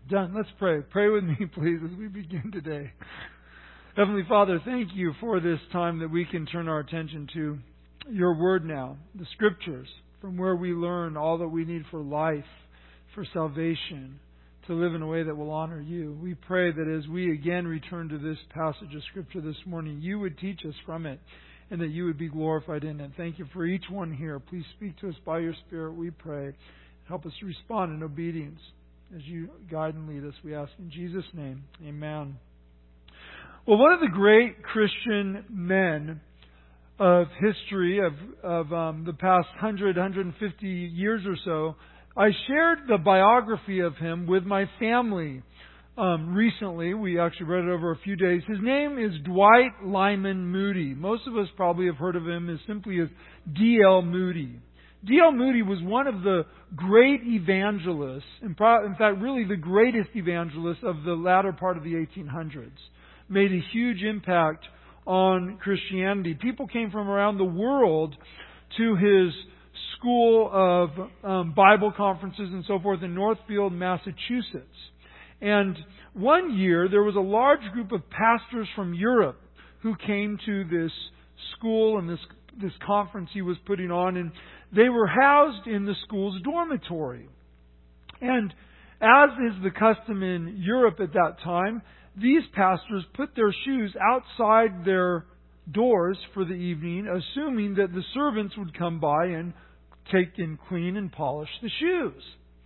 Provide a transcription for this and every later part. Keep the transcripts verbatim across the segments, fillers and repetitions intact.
Done. Let's pray. Pray with me, please, as we begin today. Heavenly Father, thank you for this time that we can turn our attention to your word now, the scriptures, from where we learn all that we need for life, for salvation, to live in a way that will honor you. We pray that as we again return to this passage of scripture this morning, you would teach us from it and that you would be glorified in it. Thank you for each one here. Please speak to us by your Spirit, we pray. Help us to respond in obedience as you guide and lead us, we ask in Jesus' name. Amen. Well, one of the great Christian men of history, of, of um, the past one hundred, one hundred fifty years or so, I shared the biography of him with my family um, recently. We actually read it over a few days. His name is Dwight Lyman Moody. Most of us probably have heard of him as simply as D L Moody. D L Moody was one of the great evangelists, in fact, really the greatest evangelist of the latter part of the eighteen hundreds. Made a huge impact on Christianity. People came from around the world to his school of um, Bible conferences and so forth in Northfield, Massachusetts. And one year there was a large group of pastors from Europe who came to this school and this this conference he was putting on, and they were housed in the school's dormitory. And as is the custom in Europe at that time, these pastors put their shoes outside their doors for the evening, assuming that the servants would come by and take and clean and polish the shoes.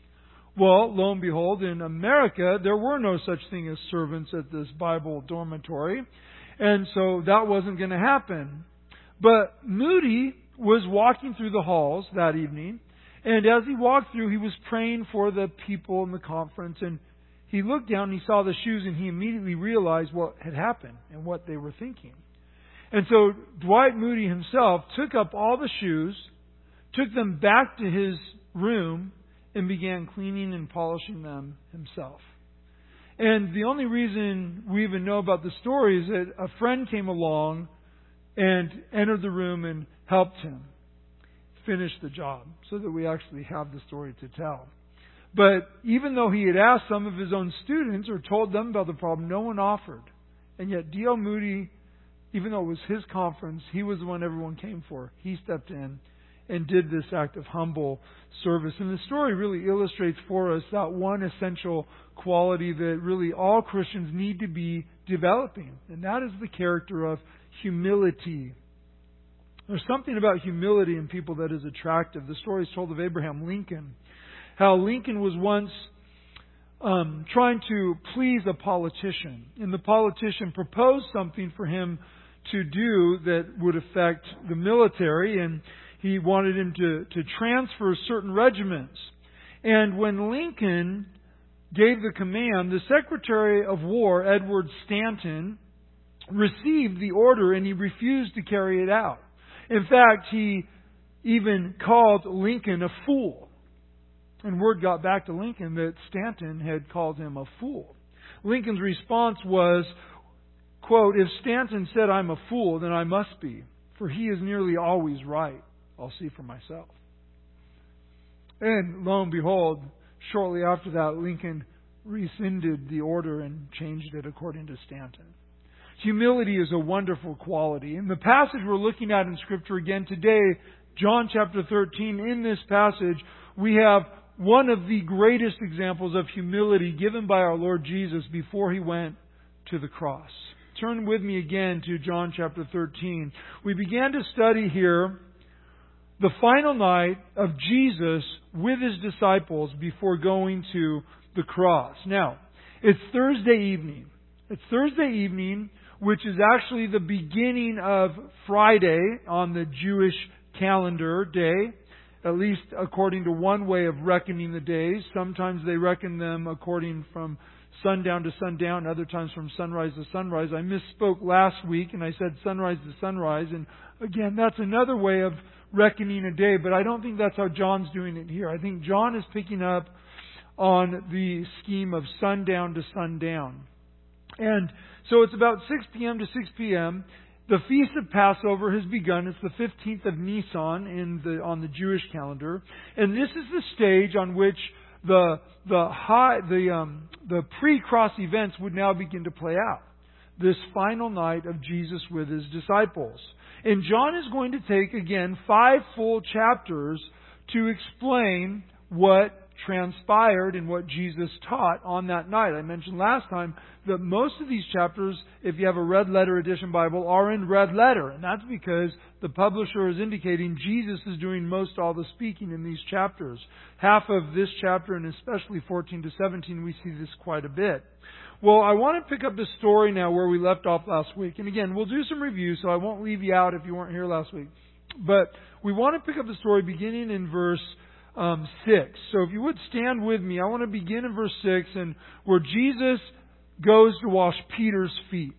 Well, lo and behold, in America, there were no such thing as servants at this Bible dormitory, and so that wasn't going to happen. But Moody was walking through the halls that evening, and as he walked through, he was praying for the people in the conference, and he looked down and he saw the shoes, and he immediately realized what had happened and what they were thinking. And so Dwight Moody himself took up all the shoes, took them back to his room, and began cleaning and polishing them himself. And the only reason we even know about the story is that a friend came along and entered the room and helped him finish the job so that we actually have the story to tell. But even though he had asked some of his own students or told them about the problem, no one offered. And yet D L Moody, even though it was his conference, he was the one everyone came for. He stepped in and did this act of humble service. And the story really illustrates for us that one essential quality that really all Christians need to be developing. And that is the character of humility. There's something about humility in people that is attractive. The story is told of Abraham Lincoln. How Lincoln was once um, trying to please a politician. And the politician proposed something for him to do that would affect the military. And he wanted him to, to transfer certain regiments. And when Lincoln gave the command, the Secretary of War, Edward Stanton, received the order and he refused to carry it out. In fact, he even called Lincoln a fool. And word got back to Lincoln that Stanton had called him a fool. Lincoln's response was, quote, "If Stanton said I'm a fool, then I must be, for he is nearly always right. I'll see for myself." And lo and behold, shortly after that, Lincoln rescinded the order and changed it according to Stanton. Humility is a wonderful quality. In the passage we're looking at in Scripture again today, John chapter thirteen, in this passage, we have one of the greatest examples of humility given by our Lord Jesus before He went to the cross. Turn with me again to John chapter thirteen. We began to study here the final night of Jesus with His disciples before going to the cross. Now, it's Thursday evening. It's Thursday evening, which is actually the beginning of Friday on the Jewish calendar day, at least according to one way of reckoning the days. Sometimes they reckon them according from sundown to sundown, other times from sunrise to sunrise. I misspoke last week and I said sunrise to sunrise, and again, that's another way of reckoning a day, but I don't think that's how John's doing it here. I think John is picking up on the scheme of sundown to sundown. And so it's about six p.m. to six p.m. The Feast of Passover has begun. It's the fifteenth of Nisan in the, on the Jewish calendar. And this is the stage on which the the high the um, the pre-cross events would now begin to play out. This final night of Jesus with His disciples. And John is going to take, again, five full chapters to explain what transpired and what Jesus taught on that night. I mentioned last time that most of these chapters, if you have a red letter edition Bible, are in red letter. And that's because the publisher is indicating Jesus is doing most all the speaking in these chapters. Half of this chapter, and especially fourteen to seventeen, we see this quite a bit. Well, I want to pick up the story now where we left off last week. And again, we'll do some review, so I won't leave you out if you weren't here last week. But we want to pick up the story beginning in verse um, six. So if you would stand with me, I want to begin in verse six, and where Jesus goes to wash Peter's feet.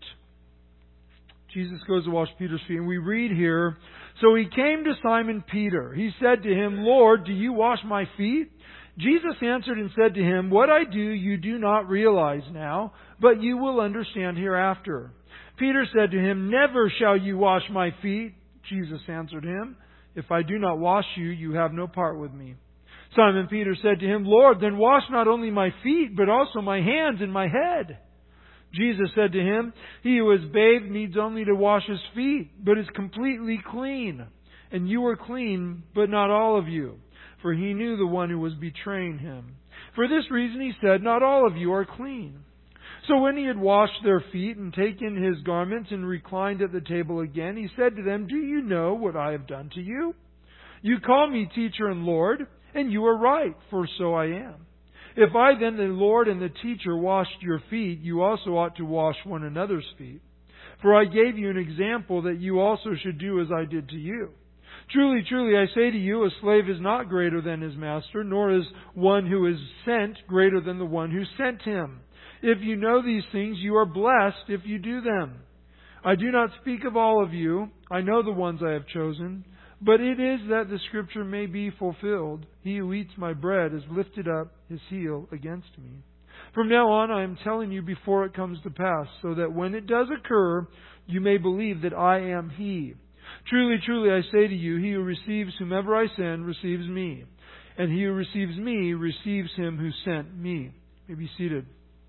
Jesus goes to wash Peter's feet. And we read here, "So He came to Simon Peter. He said to him, 'Lord, do you wash my feet?' Jesus answered and said to him, 'What I do you do not realize now, but you will understand hereafter.' Peter said to Him, 'Never shall you wash my feet.' Jesus answered him, 'If I do not wash you, you have no part with me.' Simon Peter said to Him, 'Lord, then wash not only my feet, but also my hands and my head.' Jesus said to him, 'He who is bathed needs only to wash his feet, but is completely clean. And you are clean, but not all of you.' For He knew the one who was betraying Him. For this reason He said, 'Not all of you are clean.' So when He had washed their feet and taken His garments and reclined at the table again, He said to them, 'Do you know what I have done to you? You call me teacher and Lord, and you are right, for so I am. If I then, the Lord and the teacher, washed your feet, you also ought to wash one another's feet. For I gave you an example that you also should do as I did to you. Truly, truly, I say to you, a slave is not greater than his master, nor is one who is sent greater than the one who sent him. If you know these things, you are blessed if you do them. I do not speak of all of you. I know the ones I have chosen. But it is that the Scripture may be fulfilled. He who eats my bread has lifted up his heel against me. From now on, I am telling you before it comes to pass, so that when it does occur, you may believe that I am He. Truly, truly, I say to you, he who receives whomever I send receives me. And he who receives me receives him who sent me." You may be seated.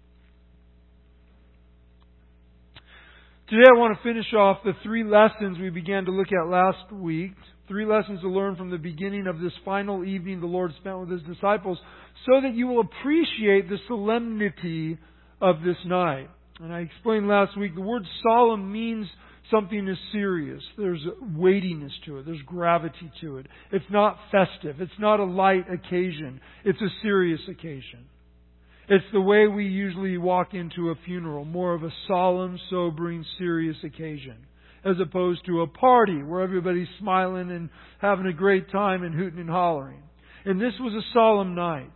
Today I want to finish off the three lessons we began to look at last week. Three lessons to learn from the beginning of this final evening the Lord spent with His disciples, so that you will appreciate the solemnity of this night. And I explained last week, the word solemn means something is serious. There's weightiness to it. There's gravity to it. It's not festive. It's not a light occasion. It's a serious occasion. It's the way we usually walk into a funeral, more of a solemn, sobering, serious occasion, as opposed to a party where everybody's smiling and having a great time and hooting and hollering. And this was a solemn night.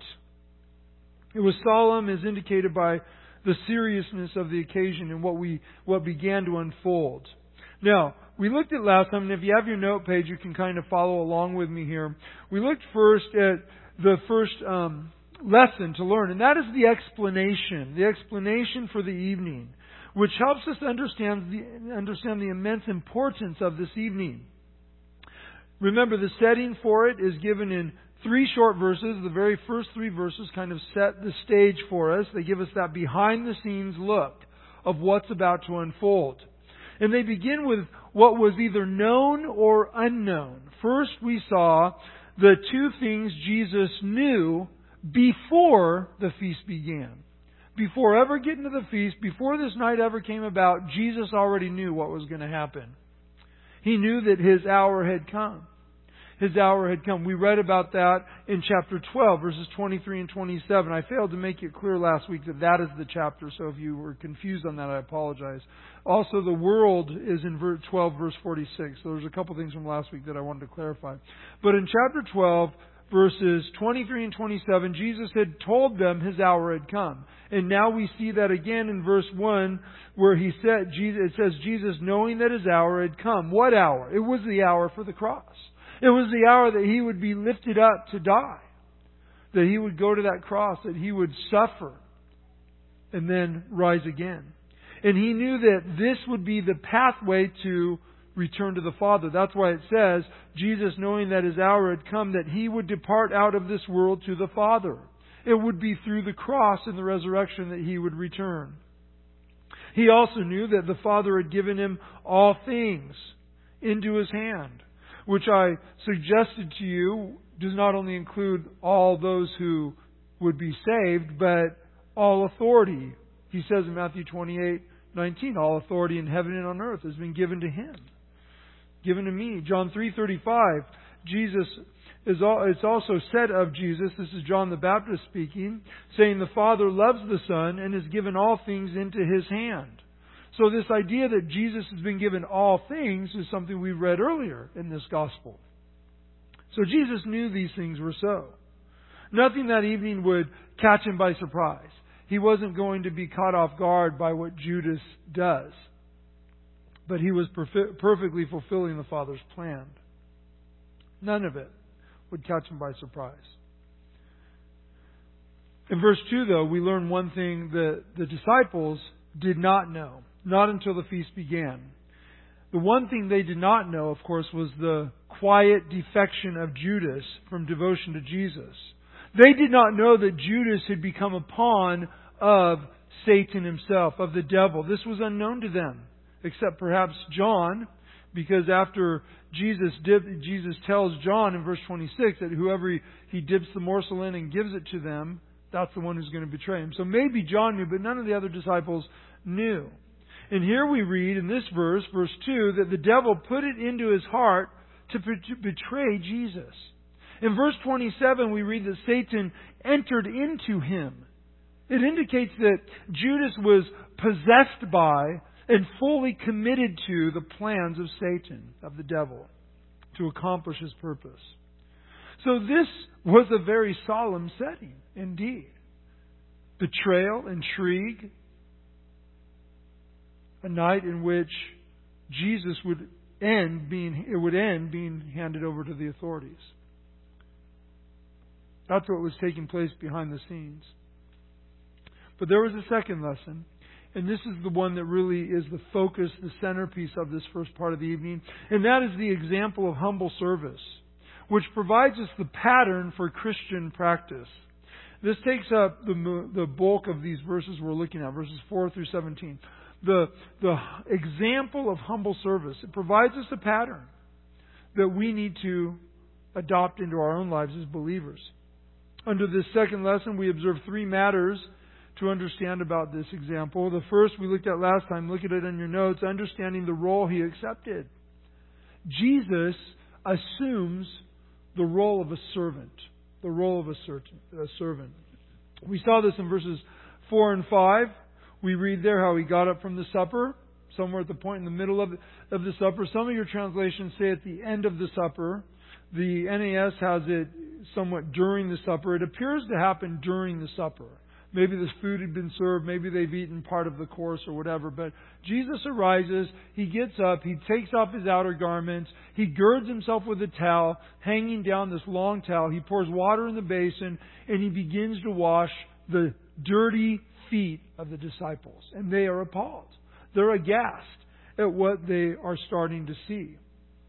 It was solemn as indicated by the seriousness of the occasion and what we what began to unfold. Now, we looked at last time, and if you have your note page, you can kind of follow along with me here. We looked first at the first um, lesson to learn, and that is the explanation, the explanation for the evening, which helps us understand the, understand the immense importance of this evening. Remember, the setting for it is given in three short verses. The very first three verses kind of set the stage for us. They give us that behind-the-scenes look of what's about to unfold. And they begin with what was either known or unknown. First, we saw the two things Jesus knew before the feast began. Before ever getting to the feast, before this night ever came about, Jesus already knew what was going to happen. He knew that His hour had come. His hour had come. We read about that in chapter twelve, verses twenty-three and twenty-seven. I failed to make it clear last week that that is the chapter, so if you were confused on that, I apologize. Also, the world is in twelve, verse forty-six. So there's a couple things from last week that I wanted to clarify. But in chapter twelve, verses twenty-three and twenty-seven, Jesus had told them His hour had come. And now we see that again in verse one, where he said, Jesus, it says, Jesus knowing that His hour had come. What hour? It was the hour for the cross. It was the hour that He would be lifted up to die. That He would go to that cross, that He would suffer and then rise again. And He knew that this would be the pathway to return to the Father. That's why it says, Jesus knowing that His hour had come, that He would depart out of this world to the Father. it would be through the cross and the resurrection that He would return. He also knew that the Father had given Him all things into His hand, which I suggested to you does not only include all those who would be saved, but all authority. He says in Matthew twenty-eight nineteen, all authority in heaven and on earth has been given to Him, given to me. John three thirty-five, Jesus is all, it's also said of Jesus, this is John the Baptist speaking, saying the Father loves the Son and has given all things into His hand. So this idea that Jesus has been given all things is something we read earlier in this gospel. So Jesus knew these things were so. Nothing that evening would catch Him by surprise. He wasn't going to be caught off guard by what Judas does. But He was perf- perfectly fulfilling the Father's plan. None of it would catch Him by surprise. In verse two, though, we learn one thing that the disciples did not know, not until the feast began. The one thing they did not know, of course, was the quiet defection of Judas from devotion to Jesus. They did not know that Judas had become a pawn of Satan himself, of the devil. This was unknown to them, except perhaps John, because after Jesus dip, Jesus tells John in verse twenty-six that whoever he, he dips the morsel in and gives it to them, that's the one who's going to betray Him. So maybe John knew, but none of the other disciples knew. And here we read in this verse, verse two, that the devil put it into his heart to, to betray Jesus. In verse twenty-seven, we read that Satan entered into him. It indicates that Judas was possessed by and fully committed to the plans of Satan, of the devil, to accomplish his purpose. So this was a very solemn setting, indeed. Betrayal, intrigue, a night in which Jesus would end being it would end being handed over to the authorities. That's what was taking place behind the scenes. But there was a second lesson, and this is the one that really is the focus, the centerpiece of this first part of the evening, and that is the example of humble service, which provides us the pattern for Christian practice. This takes up the, the bulk of these verses we're looking at, verses four through seventeen. The, the example of humble service, it provides us a pattern that we need to adopt into our own lives as believers. Under this second lesson, we observe three matters to understand about this example. The first we looked at last time, look at it in your notes, understanding the role He accepted. Jesus assumes the role of a servant. The role of a servant. We saw this in verses four and five. We read there how He got up from the supper, somewhere at the point in the middle of, of the supper. Some of your translations say at the end of the supper. The N A S has it somewhat during the supper. It appears to happen during the supper. Maybe this food had been served. Maybe they've eaten part of the course or whatever. But Jesus arises. He gets up. He takes off His outer garments. He girds Himself with a towel, hanging down this long towel. He pours water in the basin, and He begins to wash the dirty feet of the disciples. And they are appalled. They're aghast at what they are starting to see.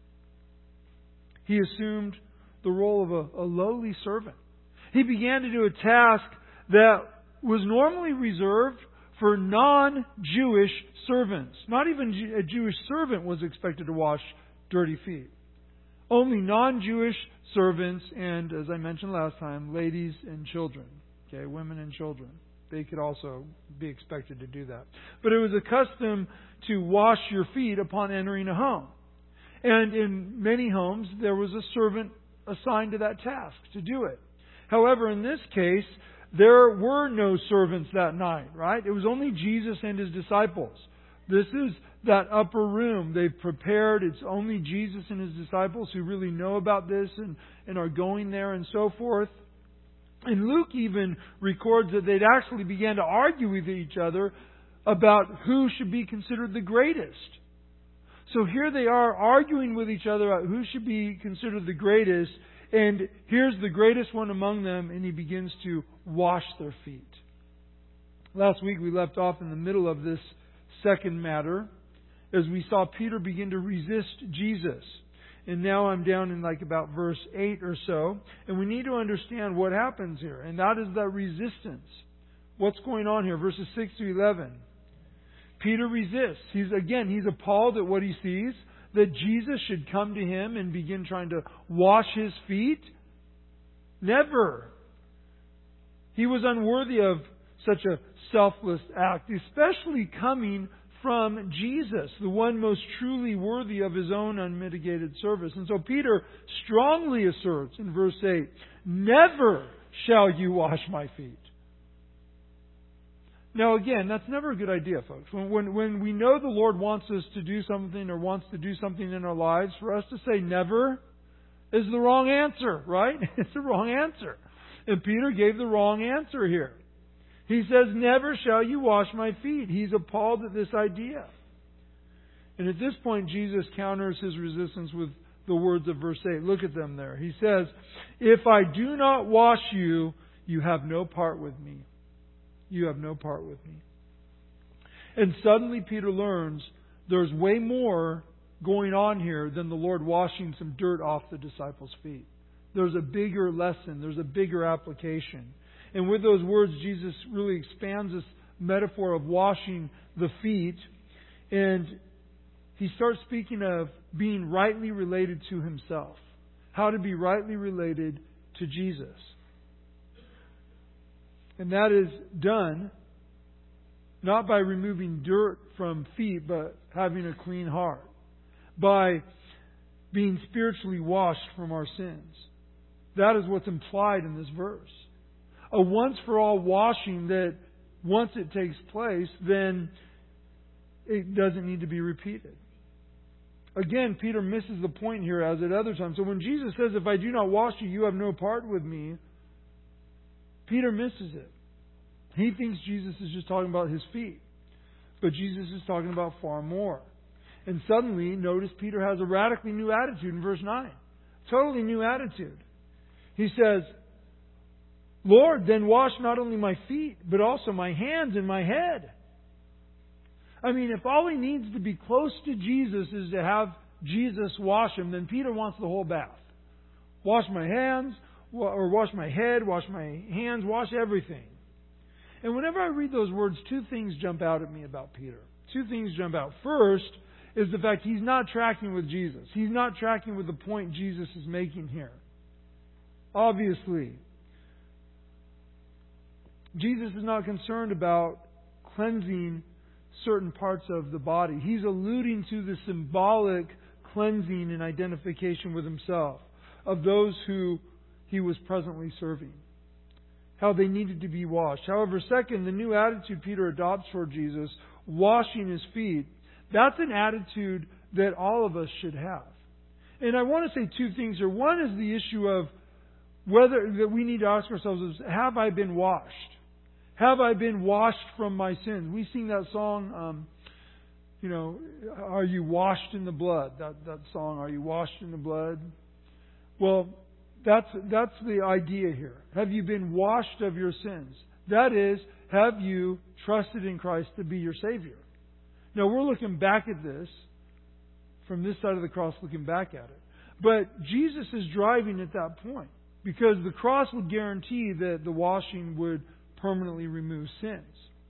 He assumed the role of a, a lowly servant. He began to do a task that was normally reserved for non-Jewish servants. Not even a Jewish servant was expected to wash dirty feet. Only non-Jewish servants and, as I mentioned last time, ladies and children. Okay, women and children. They could also be expected to do that. But it was a custom to wash your feet upon entering a home. And in many homes, there was a servant assigned to that task to do it. However, in this case, there were no servants that night, right? It was only Jesus and His disciples. This is that upper room they've prepared. It's only Jesus and His disciples who really know about this and, and are going there and so forth. And Luke even records that they'd actually began to argue with each other about who should be considered the greatest. So here they are arguing with each other about who should be considered the greatest. And here's the greatest one among them, and He begins to wash their feet. Last week we left off in the middle of this second matter as we saw Peter begin to resist Jesus. And now I'm down in like about verse eight or so. And we need to understand what happens here. And that is that resistance. What's going on here? Verses six to eleven. Peter resists. He's, again, he's appalled at what he sees. That Jesus should come to him and begin trying to wash his feet. Never. He was unworthy of such a selfless act, especially coming from Jesus, the one most truly worthy of His own unmitigated service. And so Peter strongly asserts in verse eight, "Never shall you wash my feet." Now again, that's never a good idea, folks. When, when, when we know the Lord wants us to do something or wants to do something in our lives, for us to say never is the wrong answer, right? It's the wrong answer. And Peter gave the wrong answer here. He says, "Never shall you wash my feet." He's appalled at this idea. And at this point, Jesus counters his resistance with the words of verse eight. Look at them there. He says, "If I do not wash you, you have no part with me." You have no part with me. And suddenly Peter learns there's way more going on here than the Lord washing some dirt off the disciples' feet. There's a bigger lesson. There's a bigger application. And with those words, Jesus really expands this metaphor of washing the feet. And He starts speaking of being rightly related to Himself. How to be rightly related to Jesus. And that is done not by removing dirt from feet, but having a clean heart. By being spiritually washed from our sins. That is what's implied in this verse. A once-for-all washing that once it takes place, then it doesn't need to be repeated. Again, Peter misses the point here as at other times. So when Jesus says, "If I do not wash you, you have no part with me," Peter misses it. He thinks Jesus is just talking about his feet. But Jesus is talking about far more. And suddenly, notice Peter has a radically new attitude in verse nine. Totally new attitude. He says, "Lord, then wash not only my feet, but also my hands and my head." I mean, if all he needs to be close to Jesus is to have Jesus wash him, then Peter wants the whole bath. Wash my hands, or wash my head, wash my hands, wash everything. And whenever I read those words, two things jump out at me about Peter. Two things jump out. First is the fact he's not tracking with Jesus. He's not tracking with the point Jesus is making here. Obviously, Jesus is not concerned about cleansing certain parts of the body. He's alluding to the symbolic cleansing and identification with Himself of those who He was presently serving. How they needed to be washed. However, second, the new attitude Peter adopts toward Jesus, washing His feet, that's an attitude that all of us should have. And I want to say two things here. One is the issue of whether that we need to ask ourselves is, have I been washed? Have I been washed from my sins? We sing that song, um, you know, "Are you washed in the blood?" That that song, "Are you washed in the blood?" Well, that's that's the idea here. Have you been washed of your sins? That is, have you trusted in Christ to be your Savior? Now, we're looking back at this from this side of the cross, looking back at it. But Jesus is driving at that point. Because the cross would guarantee that the washing would permanently remove sins.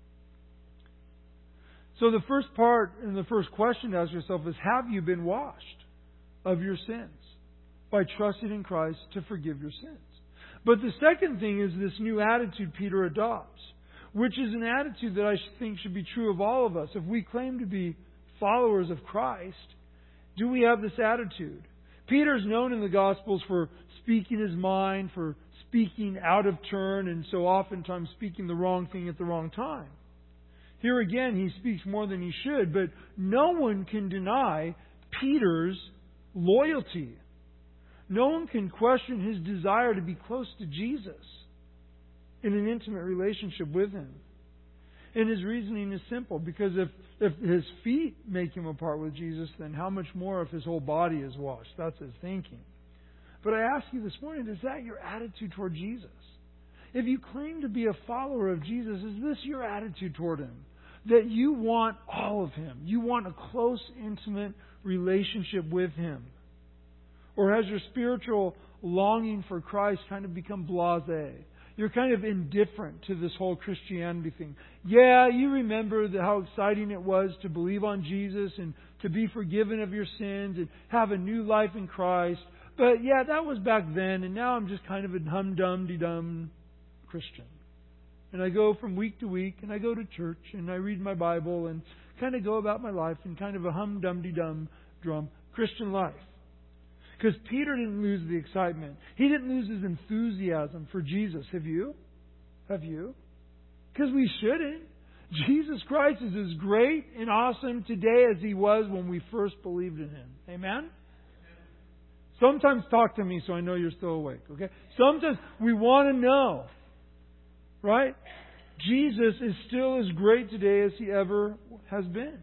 So the first part and the first question to ask yourself is, have you been washed of your sins by trusting in Christ to forgive your sins? But the second thing is this new attitude Peter adopts, which is an attitude that I think should be true of all of us. If we claim to be followers of Christ, do we have this attitude? Peter's known in the Gospels for speaking his mind, for speaking out of turn, and so oftentimes speaking the wrong thing at the wrong time. Here again, he speaks more than he should, but no one can deny Peter's loyalty. No one can question his desire to be close to Jesus in an intimate relationship with Him. And his reasoning is simple, because if, if his feet make him apart with Jesus, then how much more if his whole body is washed? That's his thinking. But I ask you this morning, is that your attitude toward Jesus? If you claim to be a follower of Jesus, is this your attitude toward Him? That you want all of Him. You want a close, intimate relationship with Him. Or has your spiritual longing for Christ kind of become blasé? You're kind of indifferent to this whole Christianity thing. Yeah, you remember the, how exciting it was to believe on Jesus and to be forgiven of your sins and have a new life in Christ. But yeah, that was back then, and now I'm just kind of a hum-dum-de-dum Christian. And I go from week to week, and I go to church, and I read my Bible, and kind of go about my life in kind of a hum-dum-de-dum drum Christian life. Because Peter didn't lose the excitement. He didn't lose his enthusiasm for Jesus. Have you? Have you? Because we shouldn't. Jesus Christ is as great and awesome today as He was when we first believed in Him. Amen? Sometimes talk to me so I know you're still awake. Okay? Sometimes we want to know. Right? Jesus is still as great today as He ever has been.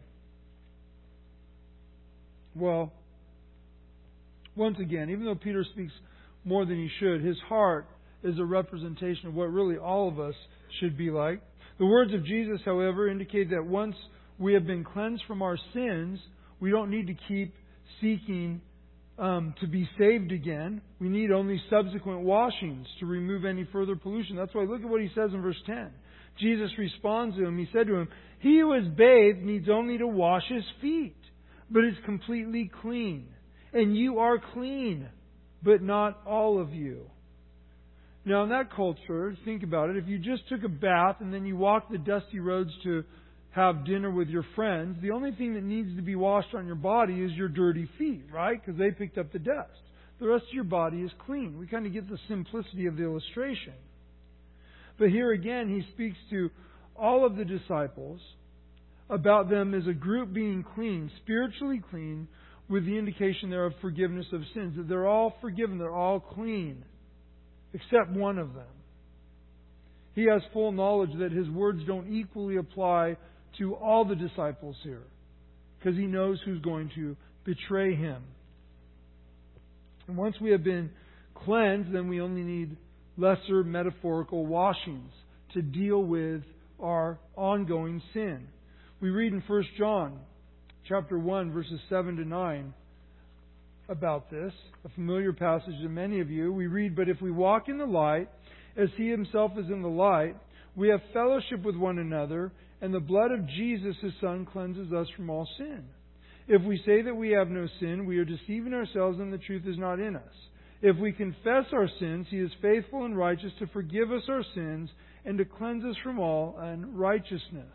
Well, once again, even though Peter speaks more than he should, his heart is a representation of what really all of us should be like. The words of Jesus, however, indicate that once we have been cleansed from our sins, we don't need to keep seeking um, to be saved again. We need only subsequent washings to remove any further pollution. That's why look at what He says in verse ten. Jesus responds to him. He said to him, "He who is bathed needs only to wash his feet, but is completely clean. And you are clean, but not all of you." Now, in that culture, think about it. If you just took a bath and then you walked the dusty roads to have dinner with your friends, the only thing that needs to be washed on your body is your dirty feet, right? Because they picked up the dust. The rest of your body is clean. We kind of get the simplicity of the illustration. But here again, He speaks to all of the disciples about them as a group being clean, spiritually clean, with the indication there of forgiveness of sins. That they're all forgiven, they're all clean, except one of them. He has full knowledge that His words don't equally apply to all the disciples here, because He knows who's going to betray Him. And once we have been cleansed, then we only need lesser metaphorical washings to deal with our ongoing sin. We read in First John chapter one, verses seven to nine about this, a familiar passage to many of you. We read, "But if we walk in the light, as He Himself is in the light, we have fellowship with one another, and the blood of Jesus, His Son, cleanses us from all sin. If we say that we have no sin, we are deceiving ourselves, and the truth is not in us. If we confess our sins, He is faithful and righteous to forgive us our sins and to cleanse us from all unrighteousness."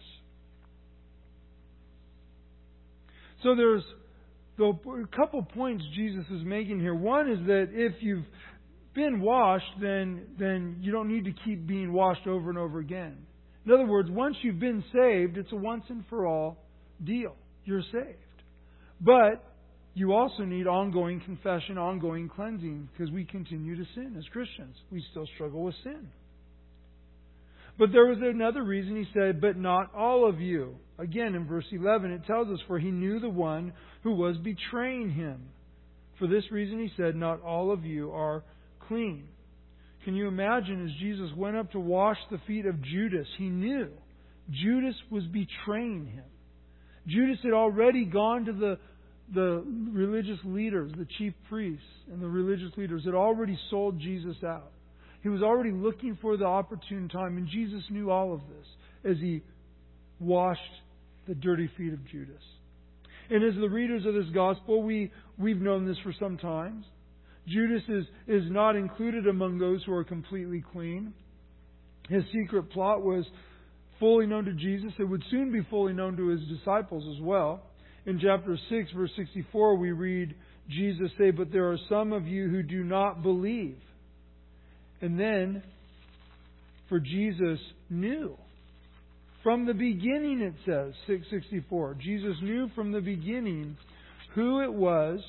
So there's a couple points Jesus is making here. One is that if you've been washed, then, then you don't need to keep being washed over and over again. In other words, once you've been saved, it's a once and for all deal. You're saved. But you also need ongoing confession, ongoing cleansing, because we continue to sin as Christians. We still struggle with sin. But there was another reason He said, "But not all of you." Again, in verse eleven, it tells us, "For He knew the one who was betraying Him. For this reason He said, 'Not all of you are clean.'" Can you imagine as Jesus went up to wash the feet of Judas, He knew Judas was betraying Him. Judas had already gone to the, the religious leaders, the chief priests and the religious leaders, had already sold Jesus out. He was already looking for the opportune time, and Jesus knew all of this as He washed the dirty feet of Judas. And as the readers of this gospel, we, we've known this for some time. Judas is, is not included among those who are completely clean. His secret plot was fully known to Jesus. It would soon be fully known to His disciples as well. In chapter six, verse sixty-four, we read Jesus say, "But there are some of you who do not believe." And then, for Jesus knew. From the beginning, it says, six sixty-four, Jesus knew from the beginning who it was,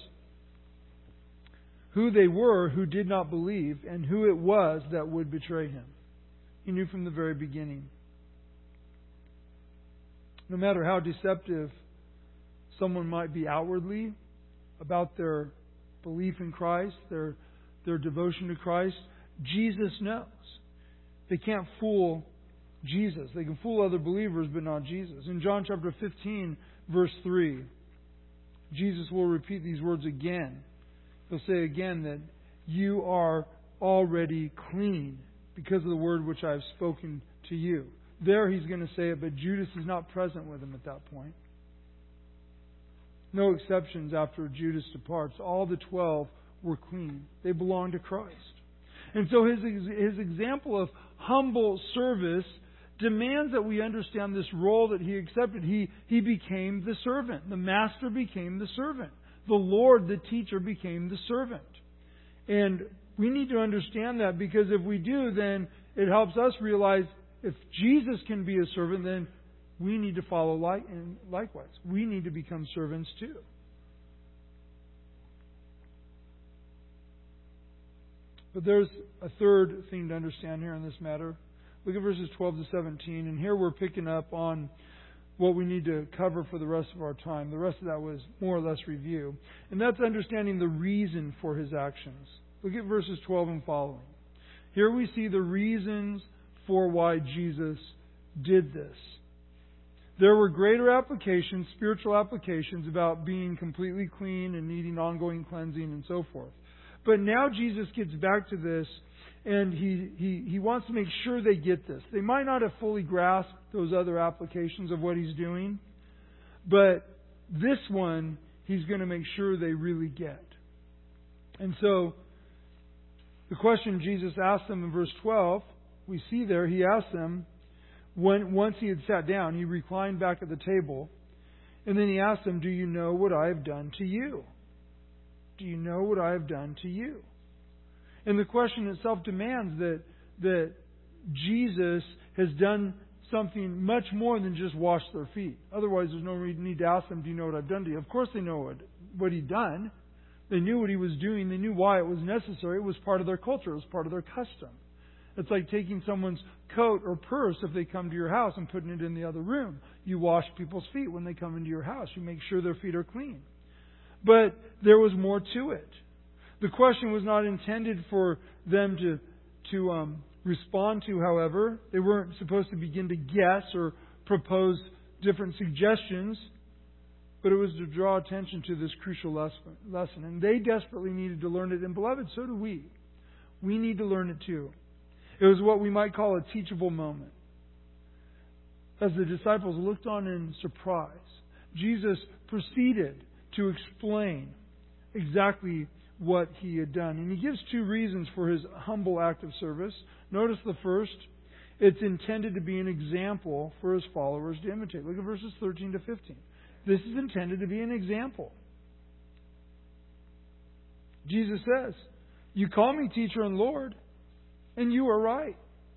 who they were who did not believe, and who it was that would betray Him. He knew from the very beginning. No matter how deceptive someone might be outwardly about their belief in Christ, their, their devotion to Christ, Jesus knows. They can't fool Jesus. They can fool other believers, but not Jesus. In John chapter fifteen, verse three, Jesus will repeat these words again He'll say again that you are already clean because of the word which I have spoken to you. There he's going to say it, but Judas is not present with him at that point. No exceptions after Judas departs. All the twelve were clean. They belonged to Christ. And so his, his example of humble service demands that we understand this role that he accepted. He, he became the servant. The master became the servant. The Lord, the teacher, became the servant. And we need to understand that, because if we do, then it helps us realize if Jesus can be a servant, then we need to follow like, and likewise. We need to become servants too. But there's a third thing to understand here in this matter. Look at verses twelve to seventeen, and here we're picking up on what we need to cover for the rest of our time. The rest of that was more or less review. And that's understanding the reason for his actions. Look at verses twelve and following. Here we see the reasons for why Jesus did this. There were greater applications, spiritual applications, about being completely clean and needing ongoing cleansing and so forth. But now Jesus gets back to this, and he, he, he wants to make sure they get this. They might not have fully grasped those other applications of what he's doing, but this one he's going to make sure they really get. And so, the question Jesus asked them in verse twelve, we see there, he asked them, when once he had sat down, he reclined back at the table, and then he asked them, do you know what I have done to you? Do you know what I have done to you? And the question itself demands that, that Jesus has done something much more than just wash their feet. Otherwise, there's no need to ask them, do you know what I've done to you? Of course they know what, what he'd done. They knew what he was doing. They knew why it was necessary. It was part of their culture. It was part of their custom. It's like taking someone's coat or purse if they come to your house and putting it in the other room. You wash people's feet when they come into your house. You make sure their feet are clean. But there was more to it. The question was not intended for them to, to um, respond to, however. They weren't supposed to begin to guess or propose different suggestions. But it was to draw attention to this crucial lesson. And they desperately needed to learn it. And beloved, so do we. We need to learn it too. It was what we might call a teachable moment. As the disciples looked on in surprise, Jesus proceeded to explain exactly what he had done. And he gives two reasons for his humble act of service. Notice the first. It's intended to be an example for his followers to imitate. Look at verses thirteen to fifteen. This is intended to be an example. Jesus says, you call me teacher and Lord, and you are right.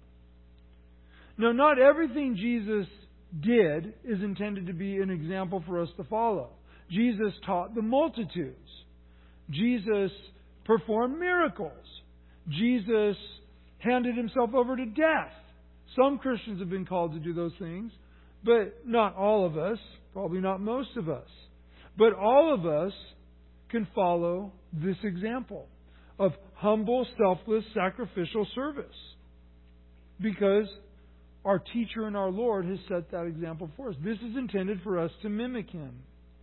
Now, not everything Jesus did is intended to be an example for us to follow. Jesus taught the multitudes. Jesus performed miracles. Jesus handed himself over to death. Some Christians have been called to do those things, but not all of us, probably not most of us. But all of us can follow this example of humble, selfless, sacrificial service. Because our teacher and our Lord has set that example for us. This is intended for us to mimic Him.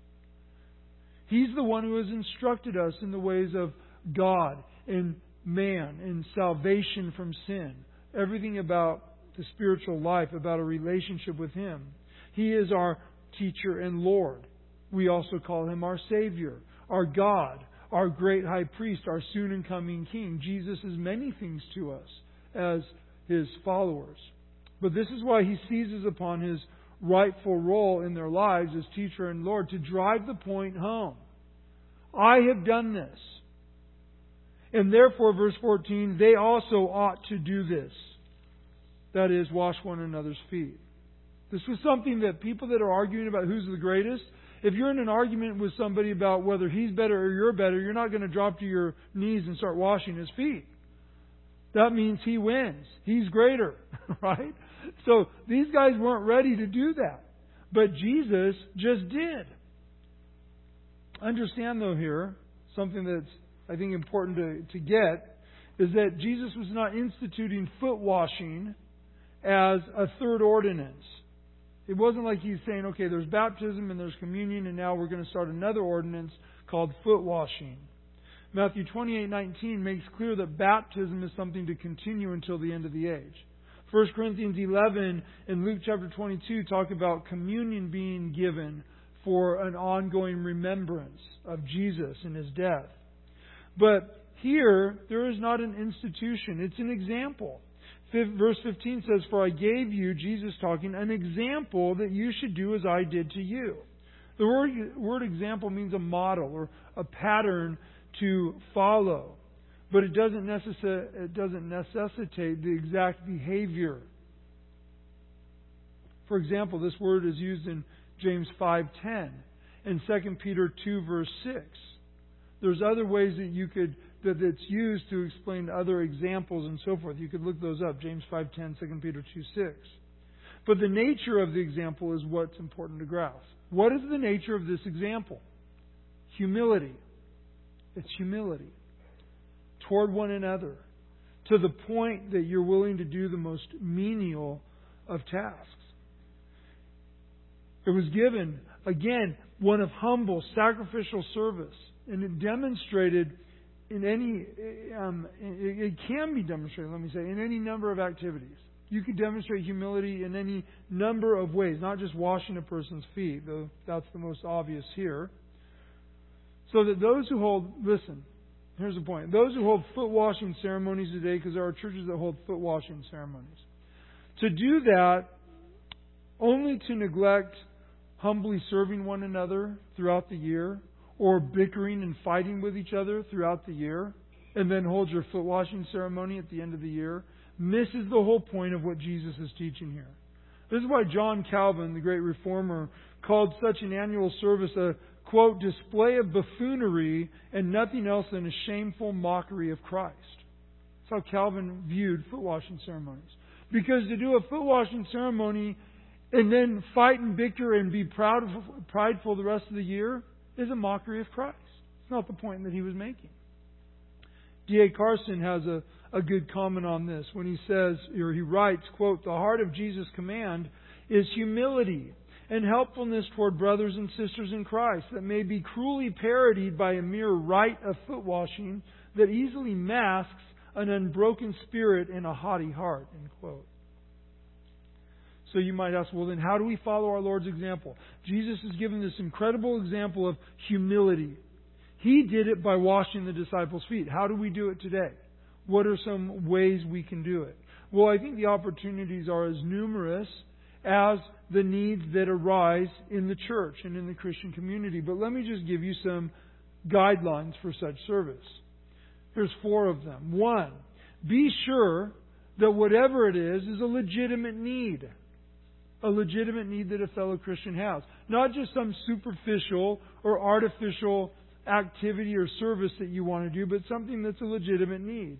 He's the one who has instructed us in the ways of God and man and salvation from sin. Everything about the spiritual life, about a relationship with Him. He is our teacher and Lord. We also call Him our Savior, our God, our great high priest, our soon and coming King. Jesus is many things to us as His followers. But this is why He seizes upon His rightful role in their lives as teacher and Lord to drive the point home. I have done this. And therefore, verse fourteen, they also ought to do this. That is, wash one another's feet. This was something that people that are arguing about who's the greatest, if you're in an argument with somebody about whether he's better or you're better, you're not going to drop to your knees and start washing his feet. That means he wins. He's greater, right? So these guys weren't ready to do that. But Jesus just did. Understand, though, here, something that's, I think, important to, to get, is that Jesus was not instituting foot washing as a third ordinance. It wasn't like He's saying, okay, there's baptism and there's communion, and now we're going to start another ordinance called foot washing. Matthew twenty-eight nineteen makes clear that baptism is something to continue until the end of the age. First Corinthians eleven and Luke chapter twenty-two talk about communion being given for an ongoing remembrance of Jesus and His death. But here, there is not an institution. It's an example. Verse fifteen says, "For I gave you," Jesus talking, "an example that you should do as I did to you." The word, word example means a model or a pattern to follow. But it doesn't, necess- it doesn't necessitate the exact behavior. For example, this word is used in James five ten and Second Peter two verse six. There's other ways that you could that it's used to explain other examples and so forth. You could look those up, James five ten, Second Peter two six. But the nature of the example is what's important to grasp. What is the nature of this example? Humility. It's humility toward one another, to the point that you're willing to do the most menial of tasks. It was given, again, one of humble, sacrificial service. And it demonstrated in any, um, it, it can be demonstrated, let me say, in any number of activities. You can demonstrate humility in any number of ways, not just washing a person's feet, though that's the most obvious here. So that those who hold, listen, here's the point. Those who hold foot washing ceremonies today, because there are churches that hold foot washing ceremonies, to do that only to neglect humbly serving one another throughout the year, or bickering and fighting with each other throughout the year, and then hold your foot washing ceremony at the end of the year, misses the whole point of what Jesus is teaching here. This is why John Calvin, the great reformer, called such an annual service a, quote, display of buffoonery and nothing else than a shameful mockery of Christ. That's how Calvin viewed foot washing ceremonies. Because to do a foot washing ceremony and then fight and bicker and be proud, prideful the rest of the year is a mockery of Christ. It's not the point that he was making. D A Carson has a, a good comment on this when he says, or he writes, quote, the heart of Jesus' command is humility and helpfulness toward brothers and sisters in Christ that may be cruelly parodied by a mere rite of foot washing that easily masks an unbroken spirit and a haughty heart, end quote. So you might ask, well then how do we follow our Lord's example? Jesus has given this incredible example of humility. He did it by washing the disciples' feet. How do we do it today? What are some ways we can do it? Well, I think the opportunities are as numerous as the needs that arise in the church and in the Christian community. But let me just give you some guidelines for such service. Here's four of them. One, be sure that whatever it is is a legitimate need. A legitimate need that a fellow Christian has. Not just some superficial or artificial activity or service that you want to do, but something that's a legitimate need.